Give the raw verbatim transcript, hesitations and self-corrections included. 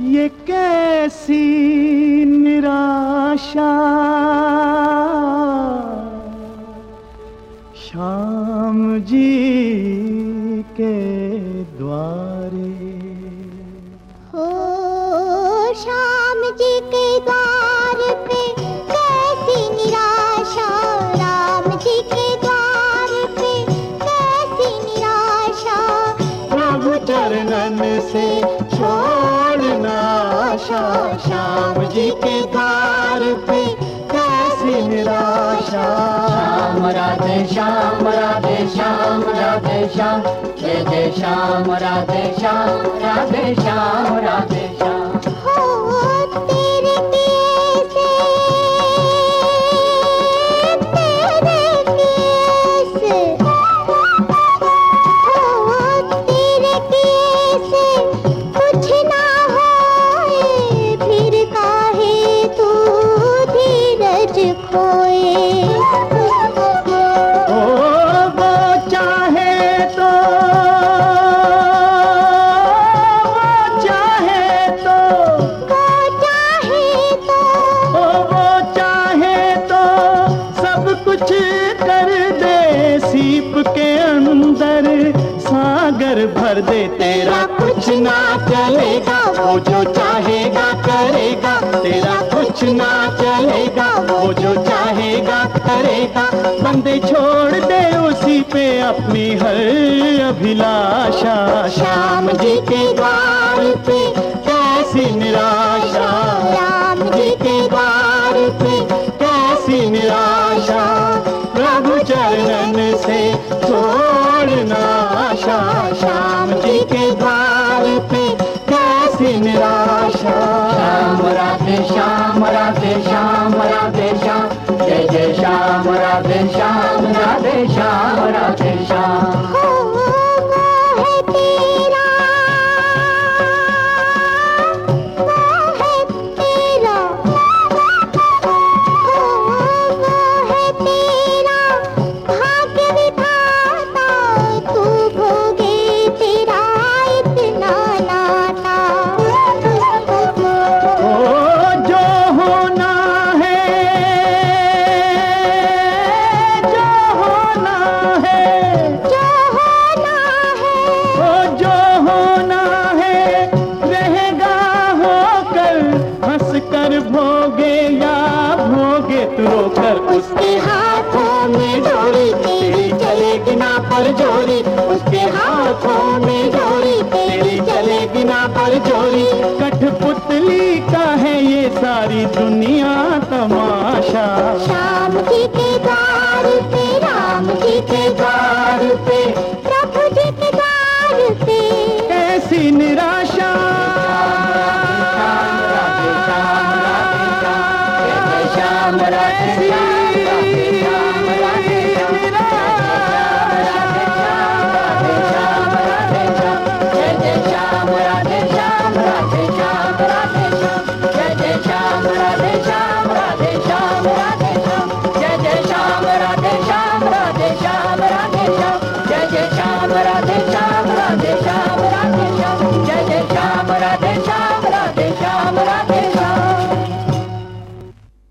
ये कैसी निराशा, श्याम जी के द्वारे। हो श्याम जी के द्वार पे कैसी निराशा, राम जी के द्वार पे कैसी निराशा। प्रभु चरणन से छोड़ना आशा, श्याम जी के द्वार पे कैसी निराशा। श्याम राधे श्याम राधे श्याम राधे श्याम, जय जय श्याम राधे श्याम राधे श्याम राधे श्याम। हो तेरे कैसे तेरे कैसे, हो तेरे कैसे कुछ ना होए, फिर काहे तू धीरज खोए। के अंदर सागर भर दे, तेरा कुछ ना चलेगा, वो जो चाहेगा करेगा। तेरा कुछ ना चलेगा, वो जो चाहेगा करेगा। बंदे छोड़ दे उसी पे अपनी हर अभिलाषा, श्याम जी के द्वार पे कैसी निराशा। राम जी के द्वार पे कैसी निराशा, प्रभु चरणन से छोड़ना आशा, श्याम जी के द्वार पे कैसी निराशा। श्याम राधे श्याम राधे श्याम राधे श्याम, जय जय श्याम राधे श्याम राधे श्याम राधे श्याम। भोगे या भोगे तू रोकर उसके हाथों में डोरी, तेरी चलेगी ना पर जोरी। उसके हाथों में डोरी, तेरी चलेगी ना पर जोरी। कठपुतली का है ये सारी दुनिया तमाशा।